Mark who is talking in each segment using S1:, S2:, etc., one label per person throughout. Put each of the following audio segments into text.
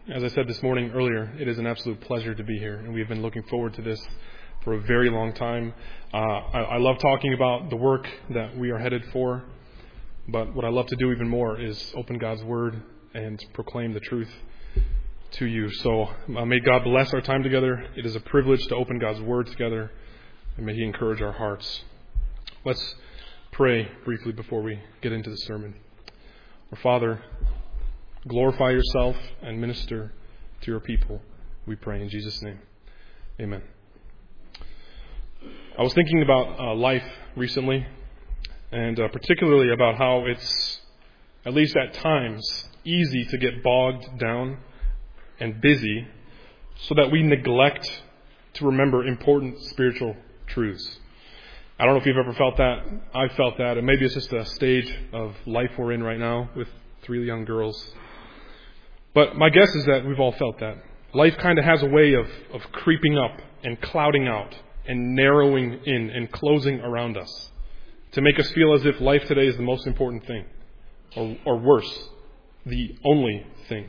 S1: As I said this morning earlier, it is an absolute pleasure to be here, and we've been looking forward to this for a very long time. I love talking about the work that we are headed for, but what I love to do even more is open God's Word and proclaim the truth to you. So may God bless our time together. It is a privilege to open God's Word together, and may He encourage our hearts. Let's pray briefly before we get into the sermon. Our Father, glorify yourself and minister to your people, we pray in Jesus' name. Amen. I was thinking about life recently, and particularly about how it's, at least at times, easy to get bogged down and busy so that we neglect to remember important spiritual truths. I don't know if you've ever felt that. I've felt that, and maybe it's just a stage of life we're in right now with 3 young girls. But my guess is that we've all felt that. Life kind of has a way of creeping up and clouding out and narrowing in and closing around us to make us feel as if life today is the most important thing, or worse, the only thing.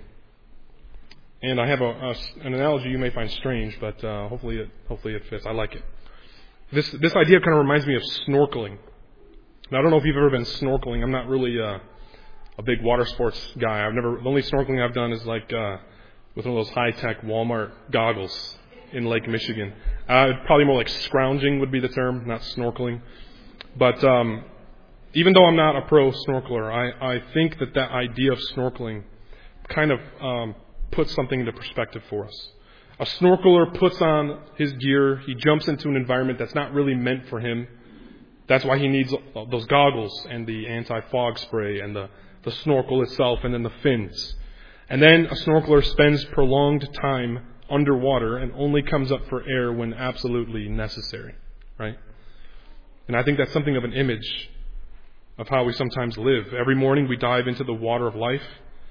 S1: And I have an analogy you may find strange, but hopefully it fits. I like it. This idea kind of reminds me of snorkeling. Now, I don't know if you've ever been snorkeling. I'm not really a big water sports guy. The only snorkeling I've done is like with one of those high-tech Walmart goggles in Lake Michigan. Probably more like scrounging would be the term, not snorkeling. But even though I'm not a pro snorkeler, I think that idea of snorkeling kind of puts something into perspective for us. A snorkeler puts on his gear. He jumps into an environment that's not really meant for him. That's why he needs those goggles and the anti-fog spray and the snorkel itself and then the fins. And then a snorkeler spends prolonged time underwater and only comes up for air when absolutely necessary, right? And I think that's something of an image of how we sometimes live. Every morning we dive into the water of life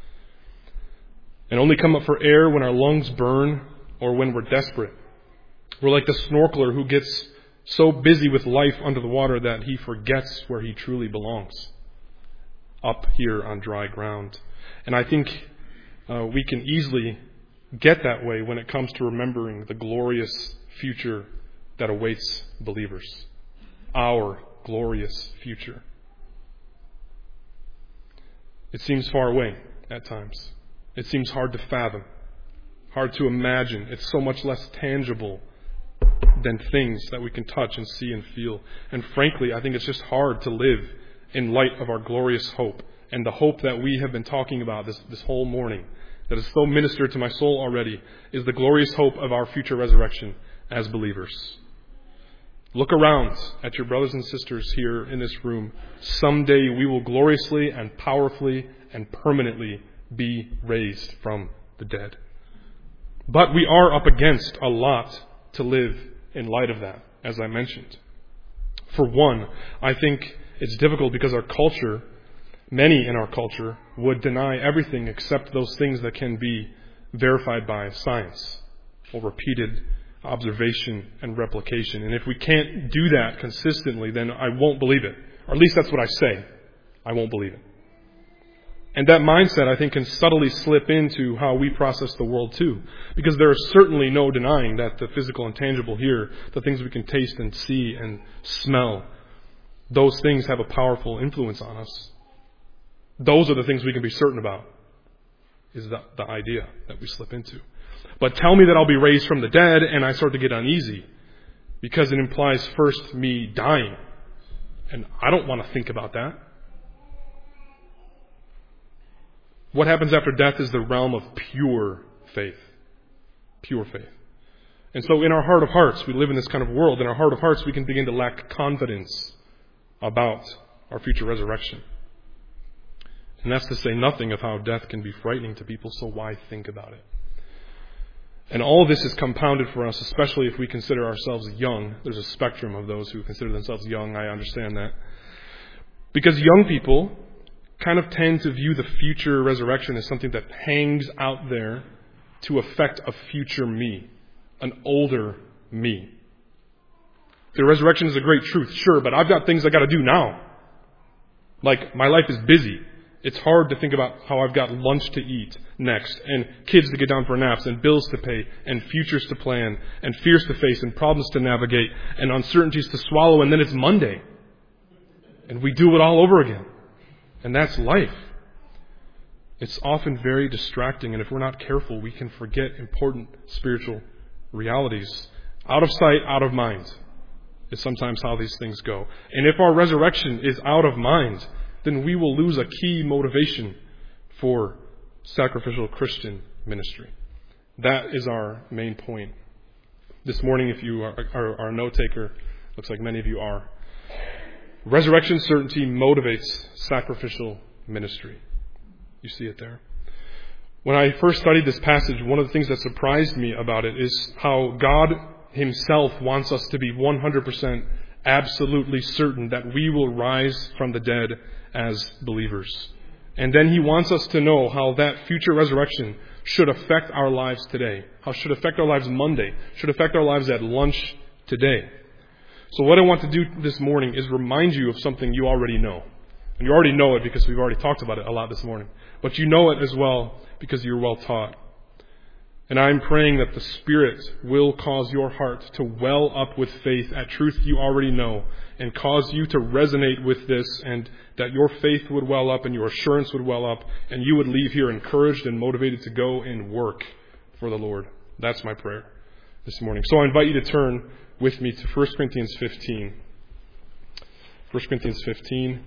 S1: and only come up for air when our lungs burn or when we're desperate. We're like the snorkeler who gets so busy with life under the water that he forgets where he truly belongs, up here on dry ground. And I think we can easily get that way when it comes to remembering the glorious future that awaits believers. Our glorious future. It seems far away at times. It seems hard to fathom, hard to imagine. It's so much less tangible than things that we can touch and see and feel. And frankly, I think it's just hard to live in light of our glorious hope, and the hope that we have been talking about this whole morning, that is so ministered to my soul already, is the glorious hope of our future resurrection as believers. Look around at your brothers and sisters here in this room. Someday we will gloriously and powerfully and permanently be raised from the dead. But we are up against a lot to live in light of that, as I mentioned. For one, I think it's difficult because our culture, many in our culture, would deny everything except those things that can be verified by science or repeated observation and replication. And if we can't do that consistently, then I won't believe it. Or at least that's what I say. I won't believe it. And that mindset, I think, can subtly slip into how we process the world too. Because there is certainly no denying that the physical and tangible here, the things we can taste and see and smell, those things have a powerful influence on us. Those are the things we can be certain about, is the idea that we slip into. But tell me that I'll be raised from the dead, and I start to get uneasy, because it implies first me dying. And I don't want to think about that. What happens after death is the realm of pure faith. Pure faith. And so in our heart of hearts, we live in this kind of world. In our heart of hearts, we can begin to lack confidence about our future resurrection. And that's to say nothing of how death can be frightening to people, so why think about it? And all of this is compounded for us, especially if we consider ourselves young. There's a spectrum of those who consider themselves young, I understand that. Because young people kind of tend to view the future resurrection as something that hangs out there to affect a future me, an older me. The resurrection is a great truth, sure, but I've got things I got to do now. Like, my life is busy, It's hard to think about how I've got lunch to eat next, and kids to get down for naps, and bills to pay, and futures to plan, and fears to face, and problems to navigate, and uncertainties to swallow, and then it's Monday. And we do it all over again. And that's life. It's often very distracting, and if we're not careful, we can forget important spiritual realities. Out of sight, out of mind is sometimes how these things go. And if our resurrection is out of mind, then we will lose a key motivation for sacrificial Christian ministry. That is our main point. This morning, if you are a note taker, looks like many of you are, resurrection certainty motivates sacrificial ministry. You see it there. When I first studied this passage, one of the things that surprised me about it is how God Himself wants us to be 100% absolutely certain that we will rise from the dead as believers. And then He wants us to know how that future resurrection should affect our lives today. How it should affect our lives Monday. Should affect our lives at lunch today. So what I want to do this morning is remind you of something you already know. And you already know it because we've already talked about it a lot this morning. But you know it as well because you're well taught. And I'm praying that the Spirit will cause your heart to well up with faith at truth you already know, and cause you to resonate with this, and that your faith would well up and your assurance would well up, and you would leave here encouraged and motivated to go and work for the Lord. That's my prayer this morning. So I invite you to turn with me to 1 Corinthians 15. 1 Corinthians 15.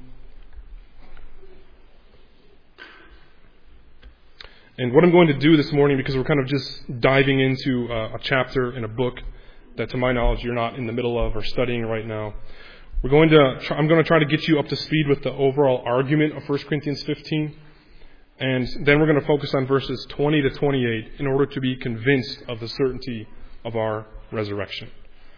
S1: And what I'm going to do this morning, because we're kind of just diving into a chapter in a book that, to my knowledge, you're not in the middle of or studying right now, I'm going to try to get you up to speed with the overall argument of 1 Corinthians 15. And then we're going to focus on verses 20 to 28 in order to be convinced of the certainty of our resurrection.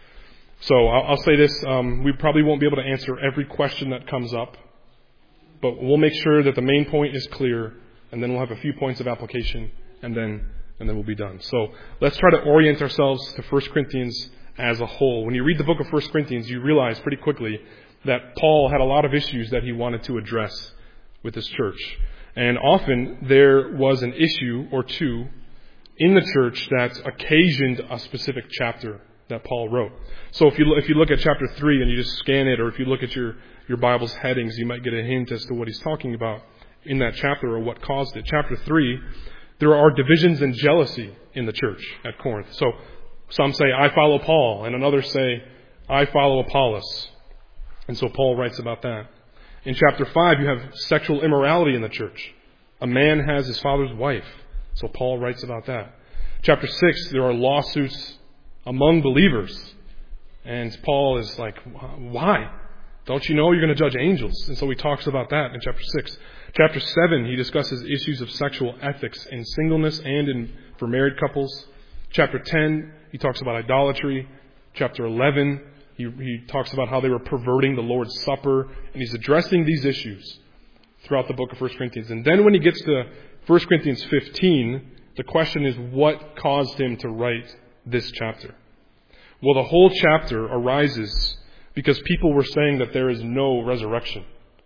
S1: So I'll say this, we probably won't be able to answer every question that comes up, but we'll make sure that the main point is clear, and then we'll have a few points of application, and then we'll be done. So let's try to orient ourselves to 1 Corinthians as a whole. When you read the book of 1 Corinthians, you realize pretty quickly that Paul had a lot of issues that he wanted to address with his church. And often there was an issue or two in the church that occasioned a specific chapter that Paul wrote. So if you look at chapter 3 and you just scan it, or if you look at your Bible's headings, you might get a hint as to what he's talking about in that chapter or what caused it. Chapter 3, there are divisions and jealousy in the church at Corinth. So some say, I follow Paul, and others say, I follow Apollos. And so Paul writes about that. In chapter 5, you have sexual immorality in the church. A man has his father's wife. So Paul writes about that. Chapter 6, there are lawsuits among believers. And Paul is like, why? Don't you know you're going to judge angels? And so he talks about that in chapter 6. Chapter 7, he discusses issues of sexual ethics in singleness and for married couples. Chapter 10, he talks about idolatry. Chapter 11, he talks about how they were perverting the Lord's Supper. And he's addressing these issues throughout the book of 1 Corinthians. And then when he gets to 1 Corinthians 15, the question is, what caused him to write this chapter? Well, the whole chapter arises because people were saying that there is no resurrection.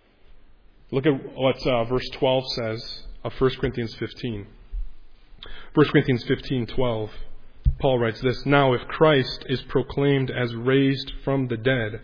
S1: Look at what verse 12 says of 1 Corinthians 15. 1 Corinthians 15:12, Paul writes this, Now if Christ is proclaimed as raised from the dead,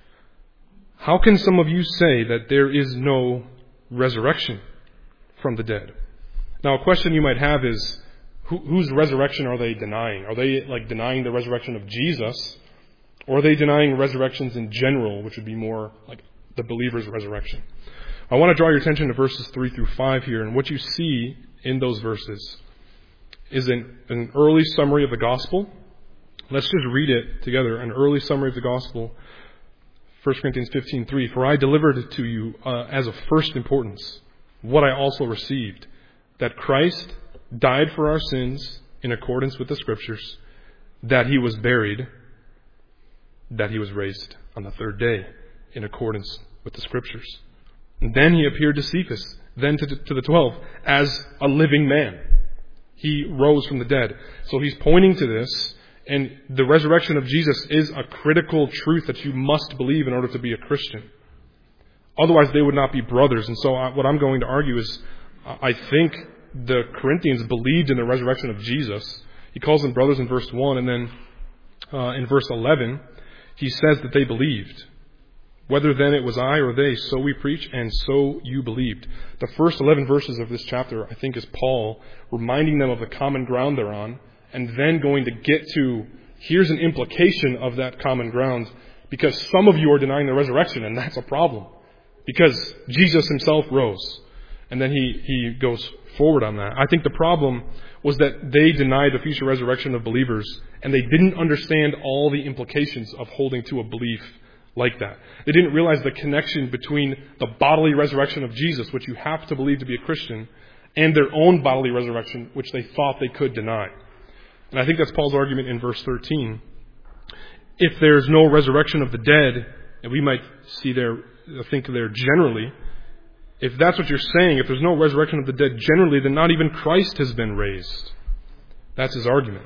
S1: how can some of you say that there is no resurrection from the dead? Now a question you might have is, whose resurrection are they denying? Are they denying the resurrection of Jesus? Or are they denying resurrections in general, which would be more like the believer's resurrection? I want to draw your attention to verses 3 through 5 here. And what you see in those verses is an early summary of the gospel. Let's just read it together. An early summary of the gospel. 1 Corinthians 15:3. For I delivered it to you as of first importance, what I also received, that Christ died for our sins in accordance with the Scriptures, that He was buried, that He was raised on the third day in accordance with the Scriptures. And then He appeared to Cephas, then to the 12, as a living man. He rose from the dead. So He's pointing to this, and the resurrection of Jesus is a critical truth that you must believe in order to be a Christian. Otherwise, they would not be brothers. And so what I'm going to argue is I think the Corinthians believed in the resurrection of Jesus. He calls them brothers in verse 1, and then in verse 11, he says that they believed. Whether then it was I or they, so we preach, and so you believed. The first 11 verses of this chapter, I think, is Paul reminding them of the common ground they're on, and then going to get to, here's an implication of that common ground, because some of you are denying the resurrection, and that's a problem. Because Jesus himself rose. And then he goes forward on that. I think the problem was that they denied the future resurrection of believers, and they didn't understand all the implications of holding to a belief like that. They didn't realize the connection between the bodily resurrection of Jesus, which you have to believe to be a Christian, and their own bodily resurrection, which they thought they could deny. And I think that's Paul's argument in verse 13. If there's no resurrection of the dead, and we might think there generally, if that's what you're saying, if there's no resurrection of the dead generally, then not even Christ has been raised. That's his argument.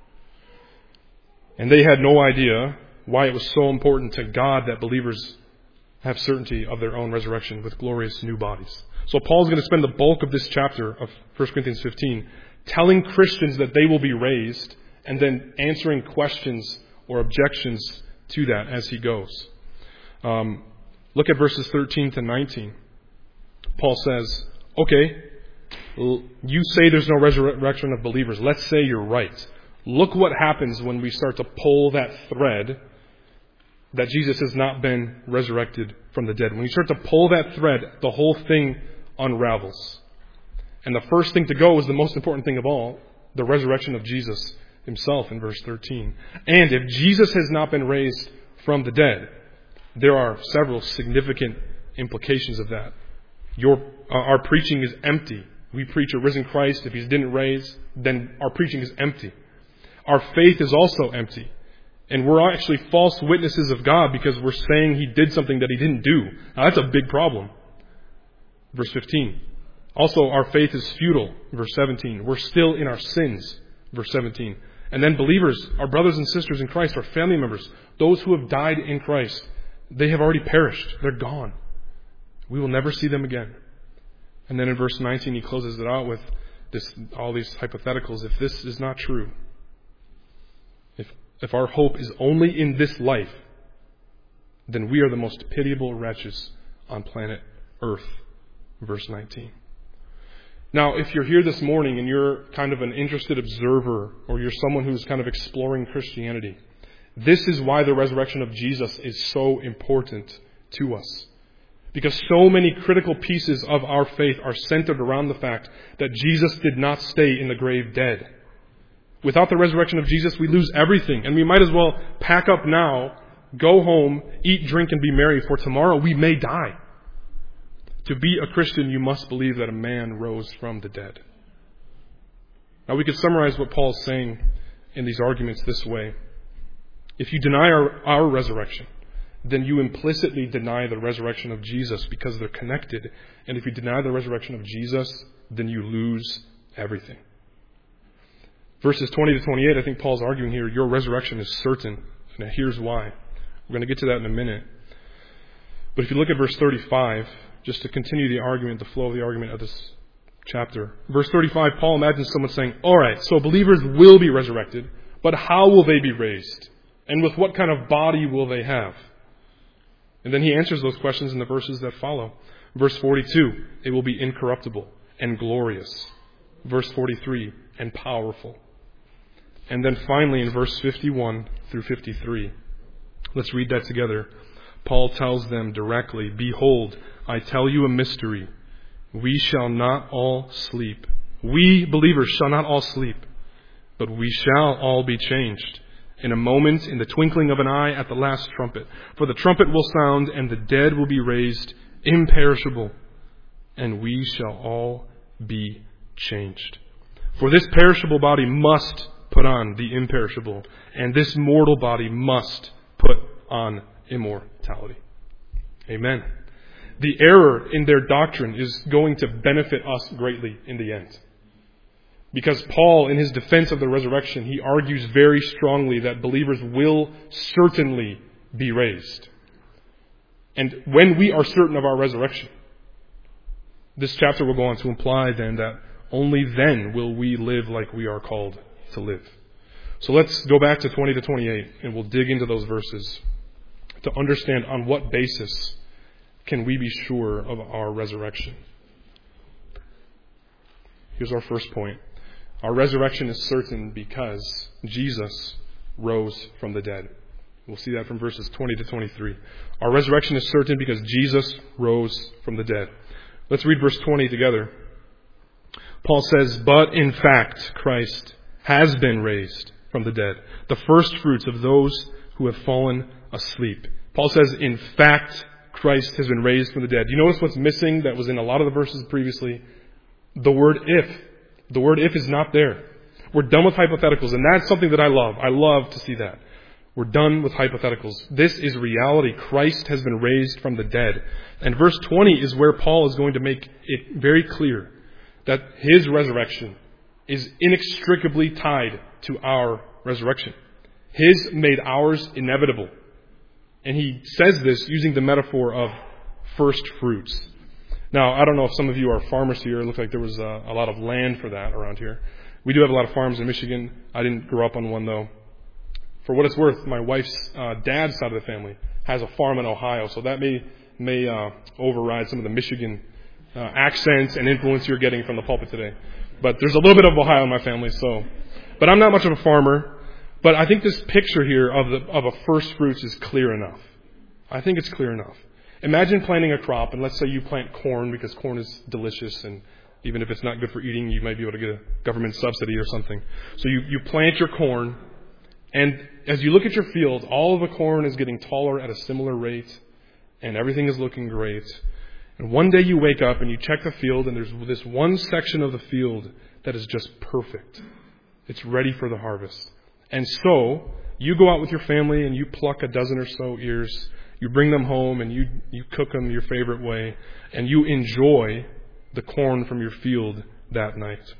S1: And they had no idea why it was so important to God that believers have certainty of their own resurrection with glorious new bodies. So Paul's going to spend the bulk of this chapter of 1 Corinthians 15 telling Christians that they will be raised, and then answering questions or objections to that as he goes. Look at verses 13 to 19. Paul says, okay, you say there's no resurrection of believers. Let's say you're right. Look what happens when we start to pull that thread that Jesus has not been resurrected from the dead. When you start to pull that thread, the whole thing unravels. And the first thing to go is the most important thing of all, the resurrection of Jesus himself in verse 13. And if Jesus has not been raised from the dead, there are several significant implications of that. Our preaching is empty. We preach a risen Christ. If he didn't raise, then our preaching is empty. Our faith is also empty. And we're actually false witnesses of God because we're saying he did something that he didn't do. Now, that's a big problem. Verse 15. Also, our faith is futile. Verse 17. We're still in our sins. Verse 17. And then believers, our brothers and sisters in Christ, our family members, those who have died in Christ, they have already perished. They're gone. We will never see them again. And then in verse 19, he closes it out with all these hypotheticals. If this is not true, if our hope is only in this life, then we are the most pitiable wretches on planet Earth. Verse 19. Now, if you're here this morning and you're kind of an interested observer, or you're someone who's kind of exploring Christianity, this is why the resurrection of Jesus is so important to us. Because so many critical pieces of our faith are centered around the fact that Jesus did not stay in the grave dead. Without the resurrection of Jesus, we lose everything. And we might as well pack up now, go home, eat, drink, and be merry, for tomorrow we may die. To be a Christian, you must believe that a man rose from the dead. Now, we could summarize what Paul is saying in these arguments this way. If you deny our resurrection, then you implicitly deny the resurrection of Jesus, because they're connected. And if you deny the resurrection of Jesus, then you lose everything. Verses 20 to 28, I think Paul's arguing here, your resurrection is certain. And here's why. We're going to get to that in a minute. But if you look at verse 35, just to continue the argument, the flow of the argument of this chapter. Verse 35, Paul imagines someone saying, all right, so believers will be resurrected, but how will they be raised? And with what kind of body will they have? And then he answers those questions in the verses that follow. Verse 42, they will be incorruptible and glorious. Verse 43, and powerful. And then finally in verse 51 through 53, let's read that together. Paul tells them directly, behold, I tell you a mystery. We shall not all sleep. We believers shall not all sleep, but we shall all be changed. In a moment, in the twinkling of an eye, at the last trumpet. For the trumpet will sound, and the dead will be raised imperishable, and we shall all be changed. For this perishable body must put on the imperishable, and this mortal body must put on immortality. Amen. The error in their doctrine is going to benefit us greatly in the end. Because Paul, in his defense of the resurrection, he argues very strongly that believers will certainly be raised. And when we are certain of our resurrection, this chapter will go on to imply then that only then will we live like we are called to live. So let's go back to 20 to 28 and we'll dig into those verses to understand on what basis can we be sure of our resurrection. Here's our first point. Our resurrection is certain because Jesus rose from the dead. We'll see that from verses 20 to 23. Our resurrection is certain because Jesus rose from the dead. Let's read verse 20 together. Paul says, "But in fact, Christ has been raised from the dead, the first fruits of those who have fallen asleep." Paul says, in fact, Christ has been raised from the dead. You notice what's missing that was in a lot of the verses previously? The word if. The word if is not there. We're done with hypotheticals, and that's something that I love. I love to see that. We're done with hypotheticals. This is reality. Christ has been raised from the dead. And verse 20 is where Paul is going to make it very clear that his resurrection is inextricably tied to our resurrection. His made ours inevitable. And he says this using the metaphor of first fruits. Now, I don't know if some of you are farmers here. It looked like there was a lot of land for that around here. We do have a lot of farms in Michigan. I didn't grow up on one, though. For what it's worth, my wife's dad's side of the family has a farm in Ohio, so that may override some of the Michigan accents and influence you're getting from the pulpit today. But there's a little bit of Ohio in my family, but I'm not much of a farmer. But I think this picture here of a first fruits is clear enough. I think it's clear enough. Imagine planting a crop, and let's say you plant corn because corn is delicious, and even if it's not good for eating, you might be able to get a government subsidy or something. So you plant your corn, and as you look at your field, all of the corn is getting taller at a similar rate, and everything is looking great. And one day you wake up and you check the field, and there's this one section of the field that is just perfect. It's ready for the harvest. And so, you go out with your family and you pluck a dozen or so ears, you bring them home and you cook them your favorite way, and you enjoy the corn from your field that night.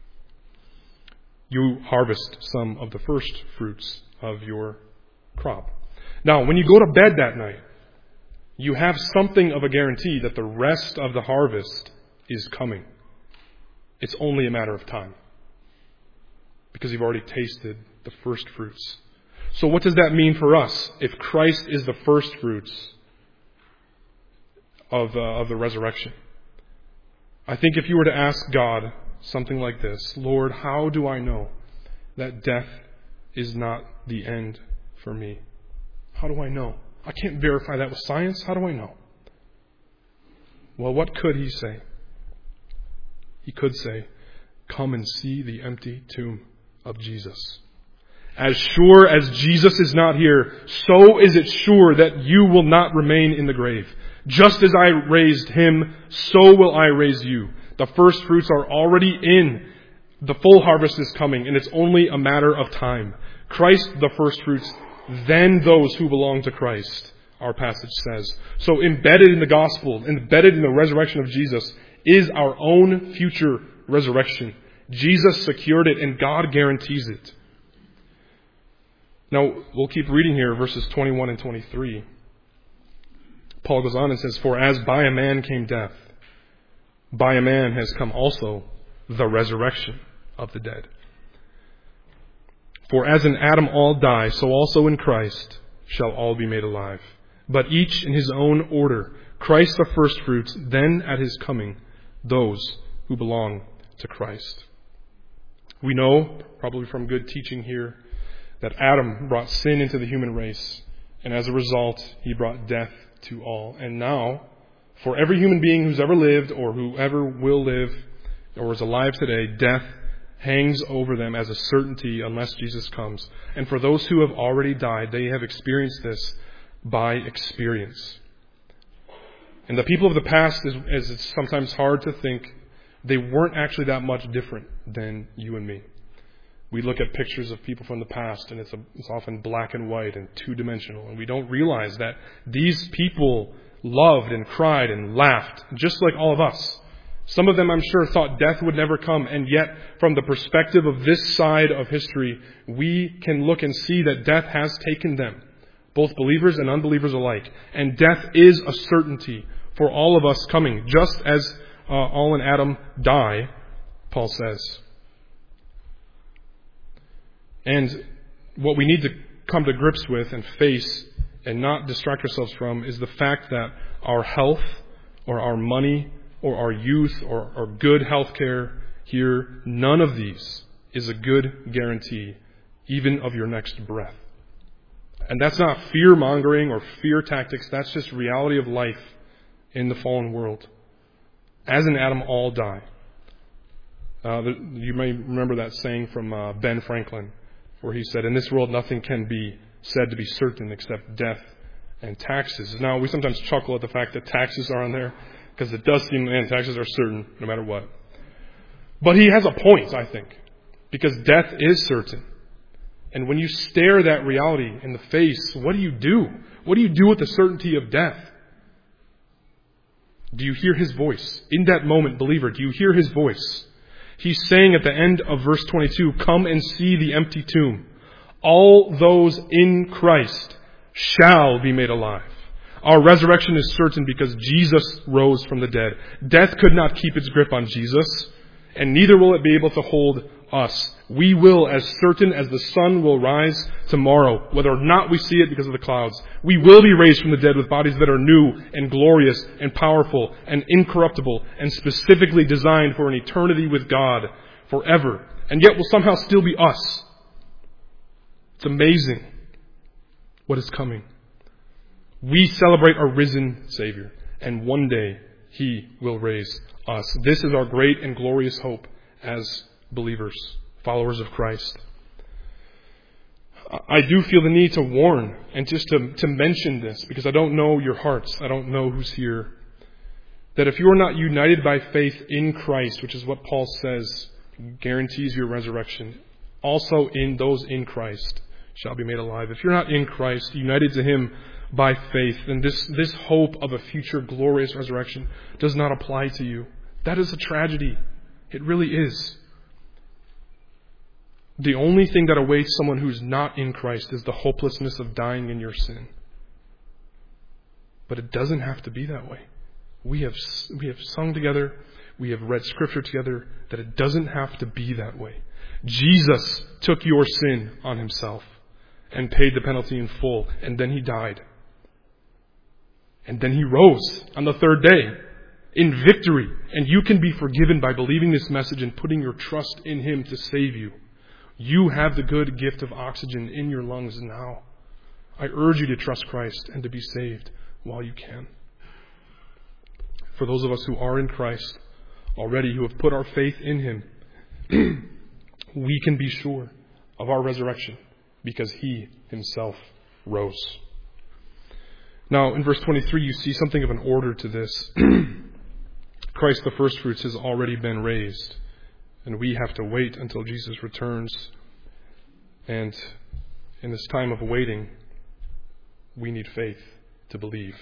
S1: You harvest some of the first fruits of your crop. Now, when you go to bed that night, you have something of a guarantee that the rest of the harvest is coming. It's only a matter of time, because you've already tasted the first fruits. So what does that mean for us if Christ is the first fruits of the resurrection? I think if you were to ask God something like this, Lord, how do I know that death is not the end for me? How do I know? I can't verify that with science. How do I know? Well, what could he say? He could say, come and see the empty tomb of Jesus. As sure as Jesus is not here, so is it sure that you will not remain in the grave. Just as I raised him, so will I raise you. The first fruits are already in. The full harvest is coming, and it's only a matter of time. Christ, the first fruits, then those who belong to Christ, our passage says. So embedded in the gospel, embedded in the resurrection of Jesus, is our own future resurrection. Jesus secured it, and God guarantees it. Now, we'll keep reading here, verses 21 and 23. Paul goes on and says, for as by a man came death, by a man has come also the resurrection of the dead. For as in Adam all die, so also in Christ shall all be made alive. But each in his own order. Christ the firstfruits, then at his coming, those who belong to Christ. We know, probably from good teaching here, that Adam brought sin into the human race, and as a result, he brought death to all. And now, for every human being who's ever lived, or whoever will live, or is alive today, death hangs over them as a certainty unless Jesus comes. And for those who have already died, they have experienced this by experience. And the people of the past, as it's sometimes hard to think, they weren't actually that much different than you and me. We look at pictures of people from the past, and it's often black and white and two-dimensional, and we don't realize that these people loved and cried and laughed, just like all of us. Some of them, I'm sure, thought death would never come, and yet, from the perspective of this side of history, we can look and see that death has taken them. both believers and unbelievers alike. And death is a certainty for all of us coming, just as all in Adam die, Paul says. And what we need to come to grips with and face and not distract ourselves from is the fact that our health or our money or our youth or good health care here, none of these is a good guarantee, even of your next breath. And that's not fear-mongering or fear tactics. That's just reality of life in the fallen world. As in Adam, all die. You may remember that saying from Ben Franklin, where he said, "In this world nothing can be said to be certain except death and taxes." Now, we sometimes chuckle at the fact that taxes are on there, because it does seem, man, taxes are certain no matter what. But he has a point, I think, because death is certain. And when you stare that reality in the face, what do you do? What do you do with the certainty of death? Do you hear his voice? In that moment, believer, do you hear his voice? He's saying at the end of verse 22, "Come and see the empty tomb. All those in Christ shall be made alive." Our resurrection is certain because Jesus rose from the dead. Death could not keep its grip on Jesus, and neither will it be able to hold us. We will, as certain as the sun will rise tomorrow, whether or not we see it because of the clouds, we will be raised from the dead with bodies that are new and glorious and powerful and incorruptible and specifically designed for an eternity with God forever, and yet will somehow still be us. It's amazing what is coming. We celebrate our risen Savior, and one day He will raise us. This is our great and glorious hope as believers, followers of Christ. I do feel the need to warn and just to mention this, because I don't know your hearts. I don't know who's here. That if you are not united by faith in Christ, which is what Paul says guarantees your resurrection, also in those in Christ shall be made alive. If you're not in Christ, united to Him by faith, then this hope of a future glorious resurrection does not apply to you. That is a tragedy. It really is. The only thing that awaits someone who's not in Christ is the hopelessness of dying in your sin. But it doesn't have to be that way. We have sung together, we have read Scripture together, that it doesn't have to be that way. Jesus took your sin on Himself and paid the penalty in full, and then He died. And then He rose on the third day in victory, and you can be forgiven by believing this message and putting your trust in Him to save you. You have the good gift of oxygen in your lungs now. I urge you to trust Christ and to be saved while you can. For those of us who are in Christ already, who have put our faith in Him, we can be sure of our resurrection because He Himself rose. Now, in verse 23, you see something of an order to this. Christ, the first fruits, has already been raised. And we have to wait until Jesus returns. And in this time of waiting, we need faith to believe.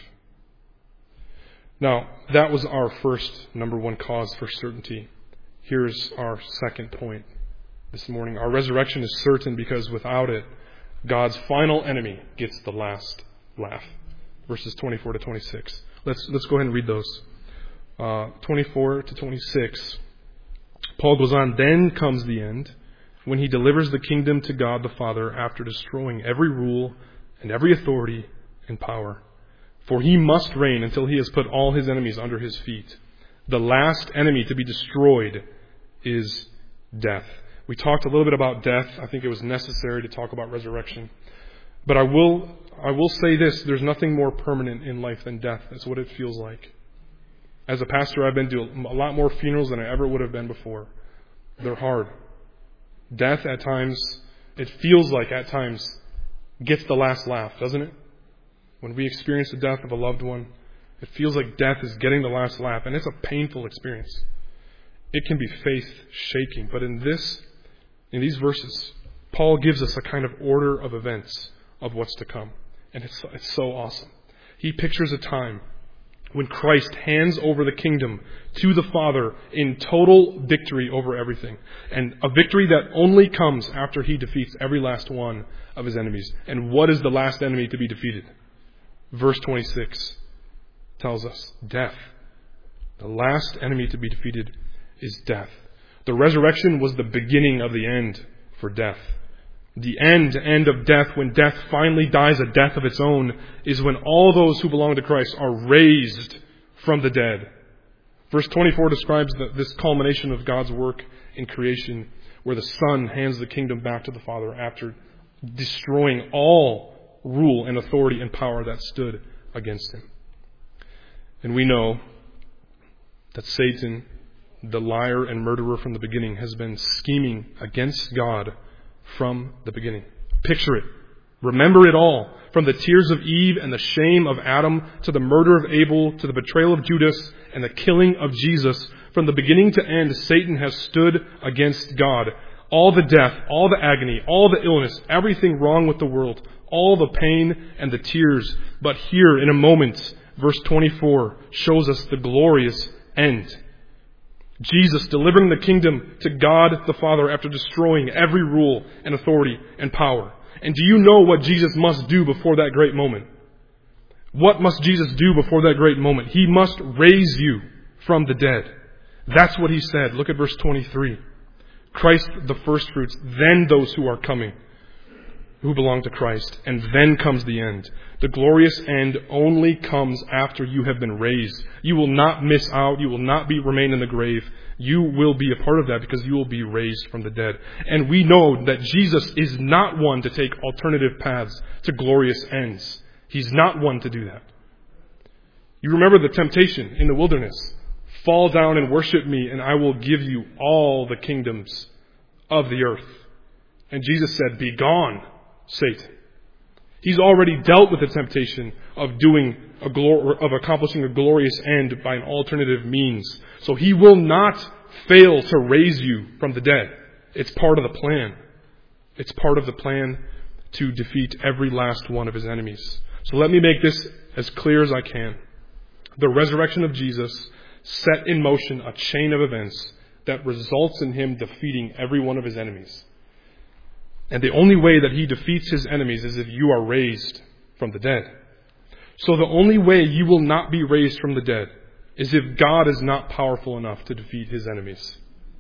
S1: Now, that was our first, number one cause for certainty. Here's our second point this morning. Our resurrection is certain because without it, God's final enemy gets the last laugh. Verses 24 to 26. Let's go ahead and read those. 24 to 26. Paul goes on, "Then comes the end, when He delivers the kingdom to God the Father after destroying every rule and every authority and power. For He must reign until He has put all His enemies under His feet. The last enemy to be destroyed is death." We talked a little bit about death. I think it was necessary to talk about resurrection. But I will say this, there's nothing more permanent in life than death. That's what it feels like. As a pastor, I've been to a lot more funerals than I ever would have been before. They're hard. Death at times, it feels like at times, gets the last laugh, doesn't it? When we experience the death of a loved one, it feels like death is getting the last laugh, and it's a painful experience. It can be faith-shaking. But in these verses, Paul gives us a kind of order of events of what's to come. And it's so awesome. He pictures a time when Christ hands over the kingdom to the Father in total victory over everything. And a victory that only comes after he defeats every last one of his enemies. And what is the last enemy to be defeated? Verse 26 tells us death. The last enemy to be defeated is death. The resurrection was the beginning of the end for death. The end of death, when death finally dies a death of its own, is when all those who belong to Christ are raised from the dead. Verse 24 describes this culmination of God's work in creation, where the Son hands the kingdom back to the Father after destroying all rule and authority and power that stood against him. And we know that Satan, the liar and murderer from the beginning, has been scheming against God from the beginning. Picture it. Remember it all. From the tears of Eve and the shame of Adam, to the murder of Abel, to the betrayal of Judas and the killing of Jesus. From the beginning to end, Satan has stood against God. All the death, all the agony, all the illness, everything wrong with the world, all the pain and the tears. But here, in a moment, verse 24 shows us the glorious end. Jesus delivering the kingdom to God the Father after destroying every rule and authority and power. And do you know what Jesus must do before that great moment? What must Jesus do before that great moment? He must raise you from the dead. That's what he said. Look at verse 23. Christ the firstfruits, then those who are coming, who belong to Christ, and then comes the end. The glorious end only comes after you have been raised. You will not miss out. You will not remain in the grave. You will be a part of that because you will be raised from the dead. And we know that Jesus is not one to take alternative paths to glorious ends. He's not one to do that. You remember the temptation in the wilderness. Fall down and worship me, and I will give you all the kingdoms of the earth. And Jesus said, "Be gone, Satan." He's already dealt with the temptation of accomplishing a glorious end by an alternative means. So he will not fail to raise you from the dead. It's part of the plan. It's part of the plan to defeat every last one of his enemies. So let me make this as clear as I can. The resurrection of Jesus set in motion a chain of events that results in him defeating every one of his enemies. And the only way that he defeats his enemies is if you are raised from the dead. So the only way you will not be raised from the dead is if God is not powerful enough to defeat his enemies.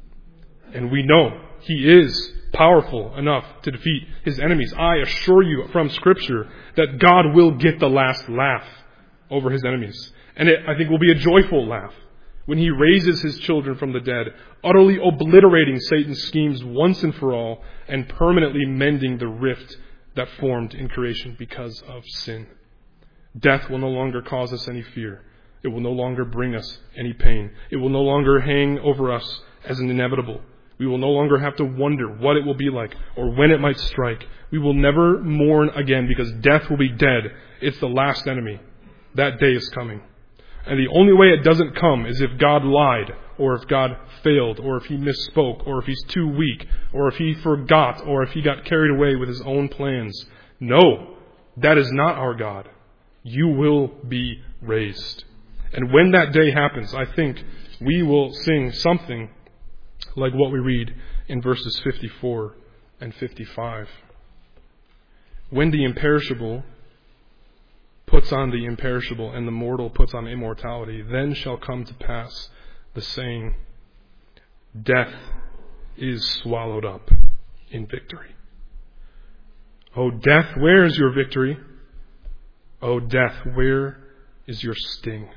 S1: And we know he is powerful enough to defeat his enemies. I assure you from Scripture that God will get the last laugh over his enemies. And it, I think, will be a joyful laugh when he raises his children from the dead, utterly obliterating Satan's schemes once and for all, and permanently mending the rift that formed in creation because of sin. Death will no longer cause us any fear. It will no longer bring us any pain. It will no longer hang over us as an inevitable. We will no longer have to wonder what it will be like or when it might strike. We will never mourn again because death will be dead. It's the last enemy. That day is coming. And the only way it doesn't come is if God lied, or if God failed, or if he misspoke, or if he's too weak, or if he forgot, or if he got carried away with his own plans. No, that is not our God. You will be raised. And when that day happens, I think we will sing something like what we read in verses 54 and 55. When the imperishable puts on the imperishable, and the mortal puts on immortality, then shall come to pass the saying, death is swallowed up in victory. O death, where is your victory? O death, where is your sting?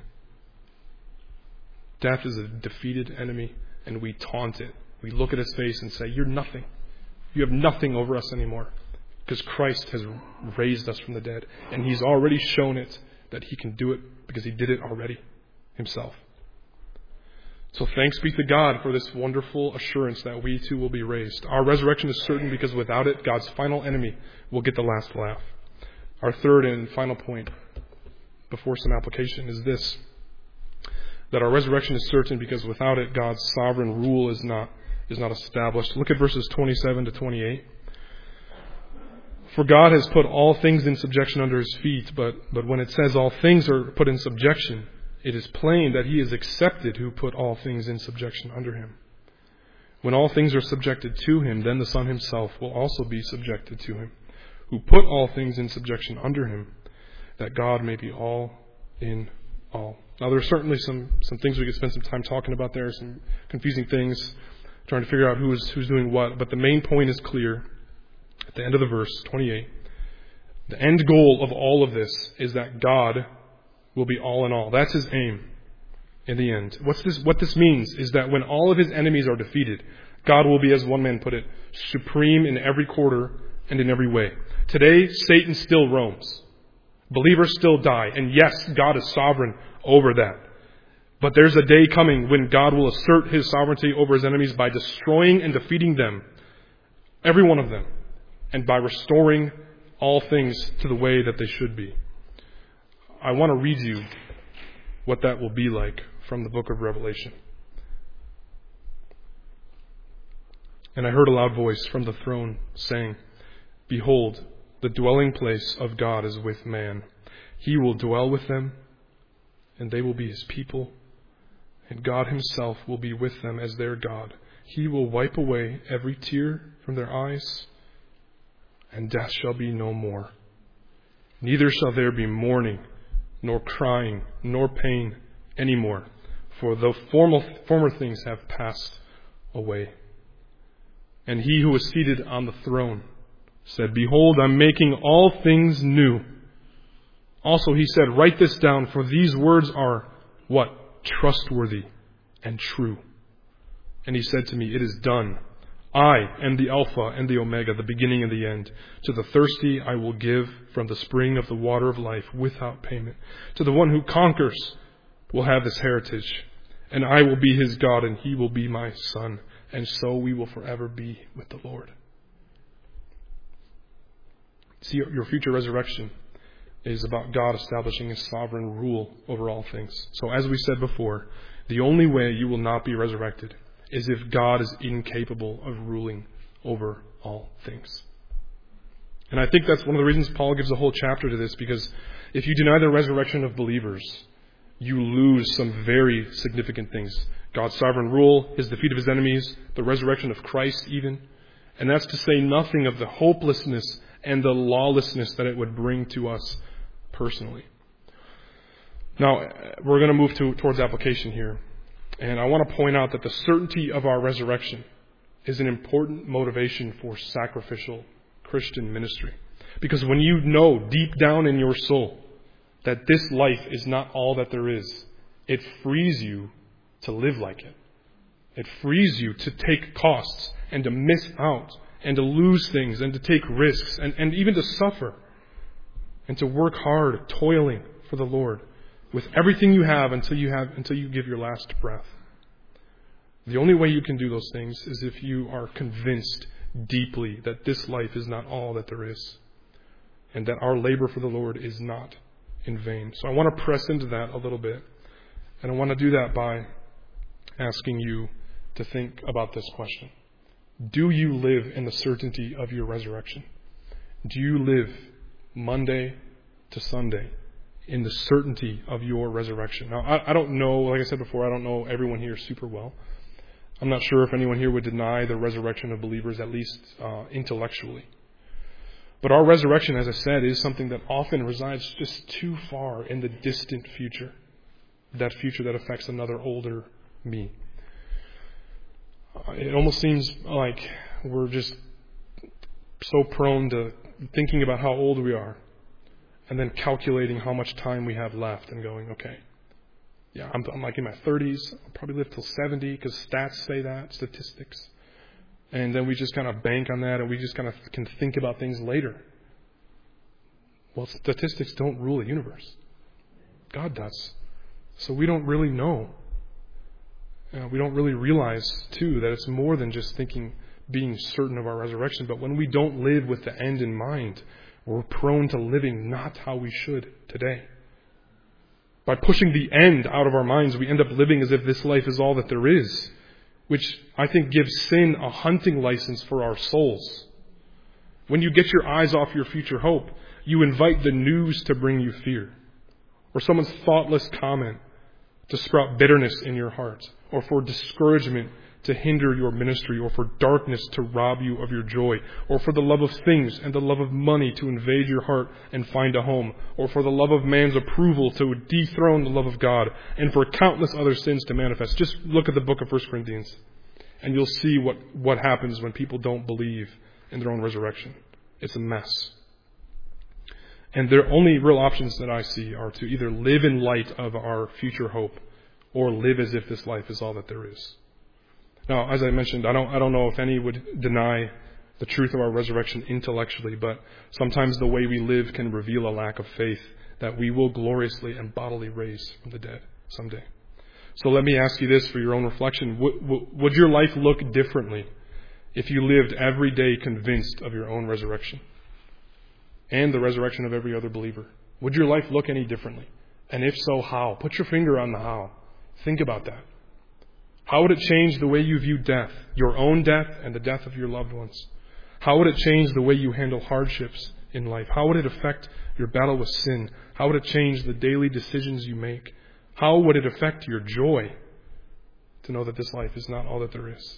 S1: Death is a defeated enemy, and we taunt it. We look at his face and say, you're nothing. You have nothing over us anymore. Because Christ has raised us from the dead. And he's already shown it that he can do it because he did it already himself. So thanks be to God for this wonderful assurance that we too will be raised. Our resurrection is certain because without it, God's final enemy will get the last laugh. Our third and final point before some application is this: that our resurrection is certain because without it, God's sovereign rule is not established. Look at verses 27 to 28. For God has put all things in subjection under his feet, but when it says all things are put in subjection, it is plain that he is accepted who put all things in subjection under him. When all things are subjected to him, then the Son himself will also be subjected to him, who put all things in subjection under him, that God may be all in all. Now, there are certainly some things we could spend some time talking about there, some confusing things, trying to figure out who's doing what. But the main point is clear at the end of the verse, 28. The end goal of all of this is that God will be all in all. That's his aim in the end. What this means is that when all of his enemies are defeated, God will be, as one man put it, supreme in every quarter and in every way. Today, Satan still roams. Believers still die. And yes, God is sovereign over that. But there's a day coming when God will assert his sovereignty over his enemies by destroying and defeating them, every one of them, and by restoring all things to the way that they should be. I want to read you what that will be like from the book of Revelation. And I heard a loud voice from the throne saying, "Behold, the dwelling place of God is with man. He will dwell with them, and they will be his people, and God himself will be with them as their God. He will wipe away every tear from their eyes, and death shall be no more. Neither shall there be mourning, nor crying, nor pain any more, for the former things have passed away." And he who was seated on the throne said, "Behold, I'm making all things new." Also he said, "Write this down, for these words are" what? "Trustworthy and true." And he said to me, "It is done. I am the Alpha and the Omega, the beginning and the end. To the thirsty I will give from the spring of the water of life without payment. To the one who conquers will have this heritage, and I will be his God, and he will be my son. And so we will forever be with the Lord." See, your future resurrection is about God establishing his sovereign rule over all things. So as we said before, the only way you will not be resurrected is if God is incapable of ruling over all things. And I think that's one of the reasons Paul gives a whole chapter to this, because if you deny the resurrection of believers, you lose some very significant things. God's sovereign rule, his defeat of his enemies, the resurrection of Christ even. And that's to say nothing of the hopelessness and the lawlessness that it would bring to us personally. Now, we're going to move towards application here. And I want to point out that the certainty of our resurrection is an important motivation for sacrificial Christian ministry. Because when you know deep down in your soul that this life is not all that there is, it frees you to live like it. It frees you to take costs and to miss out and to lose things and to take risks and even to suffer and to work hard, toiling for the Lord with everything you have until you give your last breath. The only way you can do those things is if you are convinced deeply that this life is not all that there is, and that our labor for the Lord is not in vain. So I want to press into that a little bit, and I want to do that by asking you to think about this question. Do you live in the certainty of your resurrection? Do you live Monday to Sunday in the certainty of your resurrection? Now, I don't know, like I said before, I don't know everyone here super well. I'm not sure if anyone here would deny the resurrection of believers, at least intellectually. But our resurrection, as I said, is something that often resides just too far in the distant future. That future that affects another older me. It almost seems like we're just so prone to thinking about how old we are and then calculating how much time we have left and going, okay, yeah, I'm like in my 30s. I'll probably live till 70 because stats say that, statistics. And then we just kind of bank on that and we just kind of can think about things later. Well, statistics don't rule the universe. God does. So we don't really know. We don't really realize, too, that it's more than just being certain of our resurrection. But when we don't live with the end in mind, we're prone to living not how we should today. By pushing the end out of our minds, we end up living as if this life is all that there is, which I think gives sin a hunting license for our souls. When you get your eyes off your future hope, you invite the news to bring you fear, or someone's thoughtless comment to sprout bitterness in your heart, or for discouragement to hinder your ministry, or for darkness to rob you of your joy, or for the love of things and the love of money to invade your heart and find a home, or for the love of man's approval to dethrone the love of God, and for countless other sins to manifest. Just look at the book of 1 Corinthians, and you'll see what happens when people don't believe in their own resurrection. It's a mess. And the only real options that I see are to either live in light of our future hope or live as if this life is all that there is. Now, as I mentioned, I don't know if any would deny the truth of our resurrection intellectually, but sometimes the way we live can reveal a lack of faith that we will gloriously and bodily raise from the dead someday. So let me ask you this for your own reflection. Would your life look differently if you lived every day convinced of your own resurrection and the resurrection of every other believer? Would your life look any differently? And if so, how? Put your finger on the how. Think about that. How would it change the way you view death, your own death and the death of your loved ones? How would it change the way you handle hardships in life? How would it affect your battle with sin? How would it change the daily decisions you make? How would it affect your joy to know that this life is not all that there is?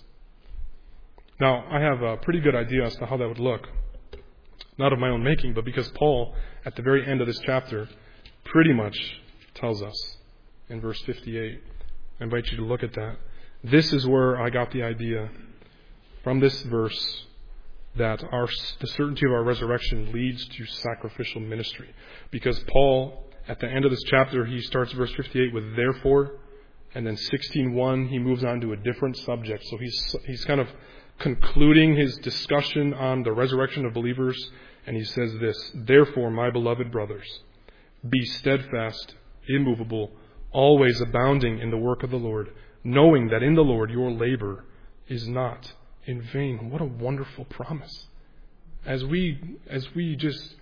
S1: Now, I have a pretty good idea as to how that would look. Not of my own making, but because Paul, at the very end of this chapter, pretty much tells us in verse 58. I invite you to look at that. This is where I got the idea from this verse that the certainty of our resurrection leads to sacrificial ministry. Because Paul, at the end of this chapter, he starts verse 58 with therefore, and then 16:1, he moves on to a different subject. So he's kind of concluding his discussion on the resurrection of believers, and he says this: therefore, my beloved brothers, be steadfast, immovable, always abounding in the work of the Lord, knowing that in the Lord your labor is not in vain. What a wonderful promise. As we just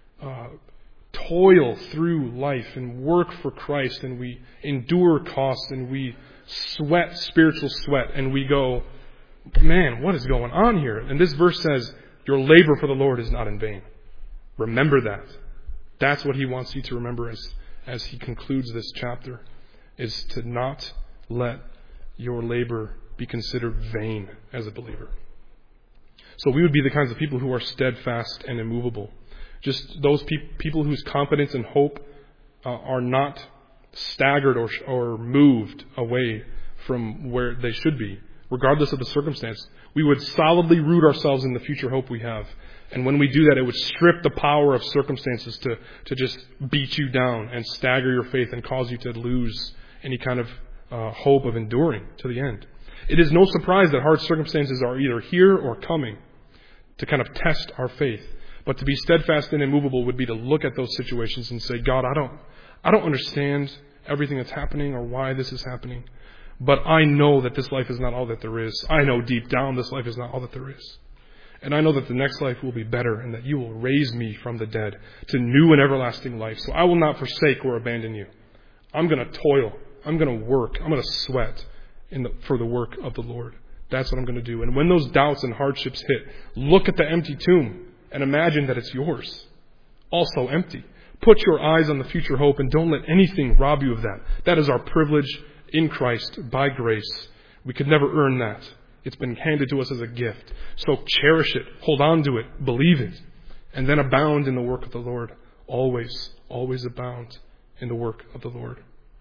S1: toil through life and work for Christ, and we endure costs, and we sweat spiritual sweat, and we go, man, what is going on here? And this verse says, your labor for the Lord is not in vain. Remember that. That's what he wants you to remember as he concludes this chapter, is to not let your labor be considered vain as a believer. So we would be the kinds of people who are steadfast and immovable. Just those people whose confidence and hope are not staggered or moved away from where they should be, regardless of the circumstance. We would solidly root ourselves in the future hope we have. And when we do that, it would strip the power of circumstances to just beat you down and stagger your faith and cause you to lose any kind of hope of enduring to the end. It is no surprise that hard circumstances are either here or coming to kind of test our faith. But to be steadfast and immovable would be to look at those situations and say, God, I don't understand everything that's happening or why this is happening, but I know that this life is not all that there is. I know deep down this life is not all that there is. And I know that the next life will be better, and that you will raise me from the dead to new and everlasting life. So I will not forsake or abandon you. I'm going to toil. I'm going to work. I'm going to sweat for the work of the Lord. That's what I'm going to do. And when those doubts and hardships hit, look at the empty tomb and imagine that it's yours, also empty. Put your eyes on the future hope and don't let anything rob you of that. That is our privilege in Christ by grace. We could never earn that. It's been handed to us as a gift. So cherish it, hold on to it, believe it, and then abound in the work of the Lord. Always, always abound in the work of the Lord.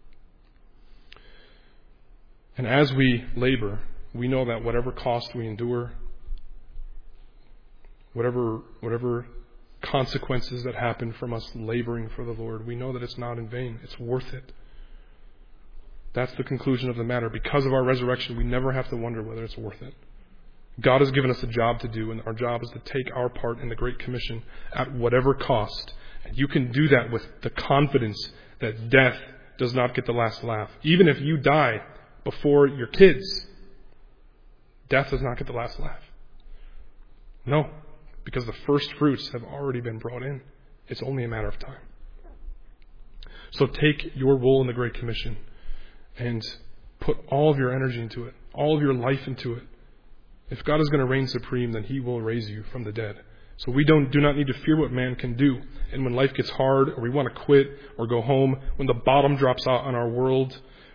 S1: And as we labor, we know that whatever cost we endure, whatever consequences that happen from us laboring for the Lord, we know that it's not in vain. It's worth it. That's the conclusion of the matter. Because of our resurrection, we never have to wonder whether it's worth it. God has given us a job to do, and our job is to take our part in the Great Commission at whatever cost. And you can do that with the confidence that death does not get the last laugh. Even if you die before your kids, death does not get the last laugh. No, because the first fruits have already been brought in. It's only a matter of time. So take your role in the Great Commission and put all of your energy into it, all of your life into it. If God is going to reign supreme, then He will raise you from the dead. So we do not need to fear what man can do. And when life gets hard, or we want to quit or go home, when the bottom drops out on our world,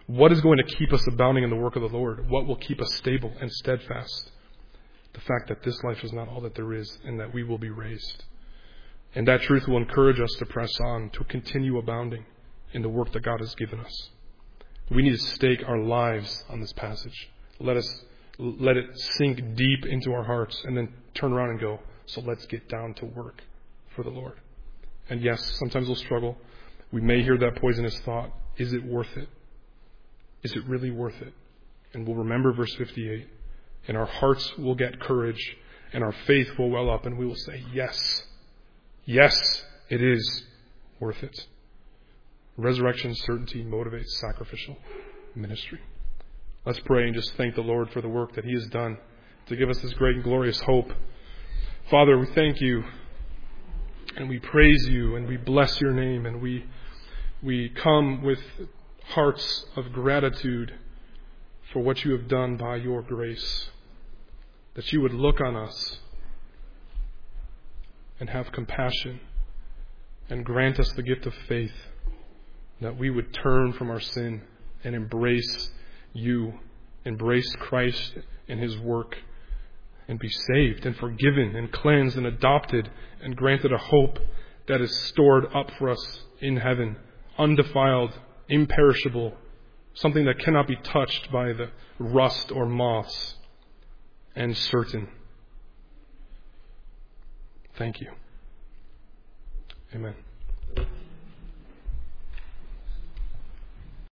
S1: What is going to keep us abounding in the work of the Lord? What will keep us stable and steadfast? The fact that this life is not all that there is and that we will be raised. And that truth will encourage us to press on, to continue abounding in the work that God has given us. We need to stake our lives on this passage. Let it sink deep into our hearts and then turn around and go, so let's get down to work for the Lord. And yes, sometimes we'll struggle. We may hear that poisonous thought, is it worth it? Is it really worth it? And we'll remember verse 58. And our hearts will get courage and our faith will well up and we will say, yes, it is worth it. Resurrection certainty motivates sacrificial ministry. Let's pray and just thank the Lord for the work that He has done to give us this great and glorious hope. Father, we thank You and we praise You and we bless Your name and we come with hearts of gratitude for what You have done by Your grace. That You would look on us and have compassion and grant us the gift of faith, that we would turn from our sin and embrace You, embrace Christ and His work, and be saved and forgiven and cleansed and adopted and granted a hope that is stored up for us in heaven, undefiled, imperishable, something that cannot be touched by the rust or moths, and certain. Thank You. Amen.